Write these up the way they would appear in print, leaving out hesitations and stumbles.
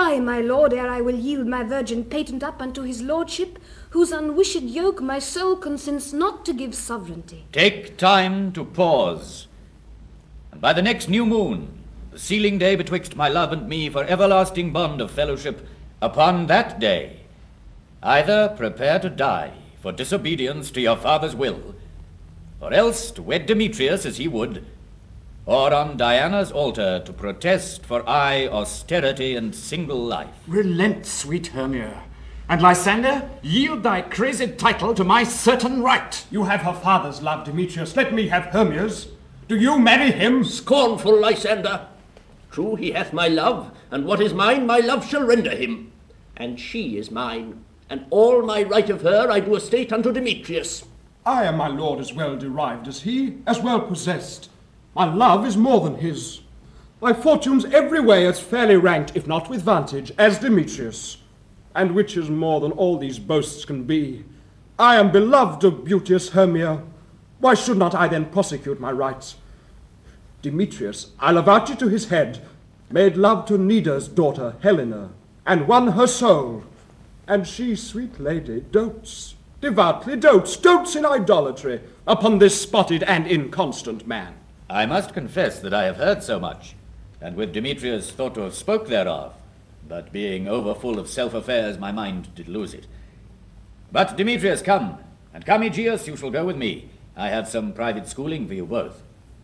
die, my lord, ere I will yield my virgin patent up unto his lordship, whose unwished yoke my soul consents not to give sovereignty. Take time to pause, and by the next new moon, the sealing day betwixt my love and me for everlasting bond of fellowship, upon that day, either prepare to die for disobedience to your father's will, or else to wed Demetrius as he would, or on Diana's altar to protest for austerity and single life. Relent, sweet Hermia, and Lysander, yield thy crazed title to my certain right. You have her father's love, Demetrius. Let me have Hermia's. Do you marry him? Scornful Lysander! True, he hath my love, and what is mine, my love shall render him. And she is mine, and all my right of her I do estate unto Demetrius. I am, my lord, as well derived as he, as well possessed. My love is more than his. My fortune's every way as fairly ranked, if not with vantage, as Demetrius. And which is more than all these boasts can be, I am beloved of beauteous Hermia. Why should not I then prosecute my rights? Demetrius, I'll avouch it to his head, made love to Nida's daughter, Helena, and won her soul. And she, sweet lady, dotes, devoutly dotes in idolatry upon this spotted and inconstant man. I must confess that I have heard so much, and with Demetrius thought to have spoke thereof, but being overfull of self-affairs, my mind did lose it. But Demetrius, come, and come, Aegeus, you shall go with me. I have some private schooling for you both.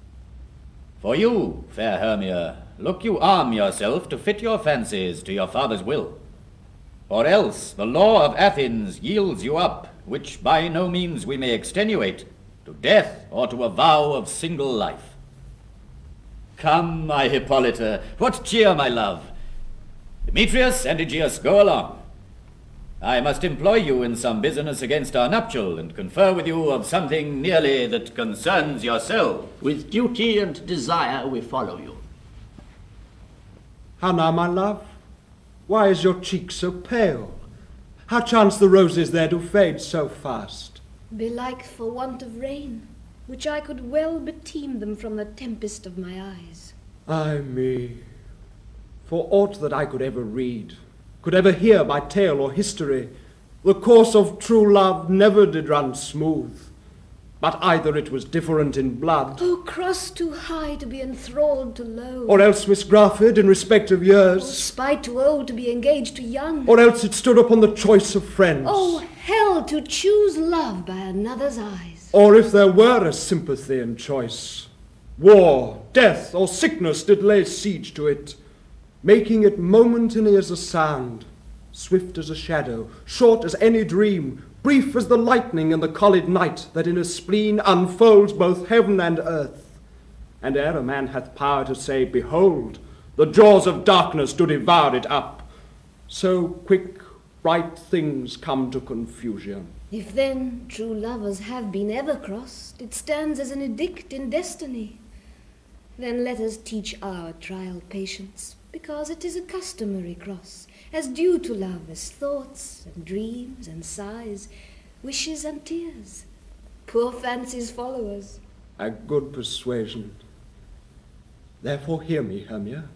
For you, fair Hermia, look you arm yourself to fit your fancies to your father's will. Or else the law of Athens yields you up, which by no means we may extenuate, to death or to a vow of single life. Come, my Hippolyta, what cheer, my love? Demetrius and Aegeus, go along. I must employ you in some business against our nuptial, and confer with you of something nearly that concerns yourself. With duty and desire we follow you. How now, my love? Why is your cheek so pale? How chance the roses there do fade so fast? Belike for want of rain, which I could well beteem them from the tempest of my eyes. Ay me, for aught that I could ever read, could ever hear by tale or history, the course of true love never did run smooth, but either it was different in blood, Oh, cross too high to be enthralled to low, or else misgraffed in respect of or years, spite too old to be engaged to young, or else it stood upon the choice of friends. oh, hell to choose love by another's eyes. Or if there were a sympathy in choice, war, death, or sickness did lay siege to it, making it momentary as a sound, swift as a shadow, short as any dream, brief as the lightning in the collid night that in a spleen unfolds both heaven and earth. And ere a man hath power to say, behold, the jaws of darkness do devour it up, so quick, bright things come to confusion. If then true lovers have been ever crossed, it stands as an edict in destiny. Then let us teach our trial patience, because it is a customary cross, as due to love as thoughts and dreams and sighs, wishes and tears. Poor fancies follow us. A good persuasion. Therefore hear me, Hermia.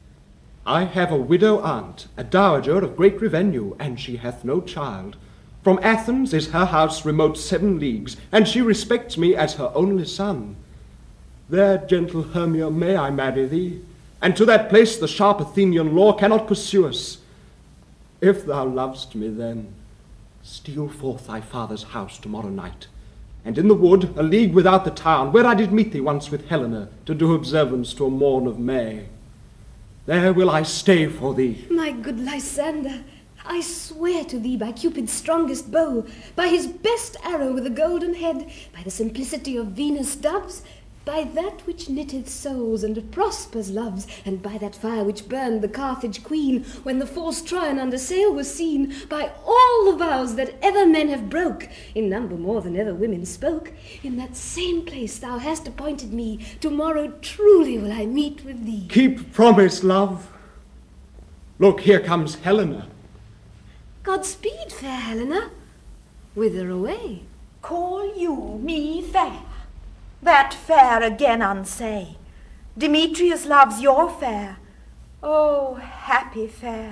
I have a widow aunt, a dowager of great revenue, and she hath no child. From Athens is her house remote 7 leagues, and she respects me as her only son. There, gentle Hermia, may I marry thee, and to that place the sharp Athenian law cannot pursue us. If thou lovest me then, steal forth thy father's house tomorrow night, and in the wood, a league without the town, where I did meet thee once with Helena, to do observance to a morn of May. There will I stay for thee. My good Lysander, I swear to thee by Cupid's strongest bow, by his best arrow with a golden head, by the simplicity of Venus' doves, by that which knitteth souls and prospers loves, and by that fire which burned the Carthage queen, when the false Troyan under sail was seen, by all the vows that ever men have broke, in number more than ever women spoke, in that same place thou hast appointed me, tomorrow truly will I meet with thee. Keep promise, love. Look, here comes Helena. Godspeed, fair Helena. Whither away? Call you me fair? That fair again unsay. Demetrius loves your fair. Oh, happy fair.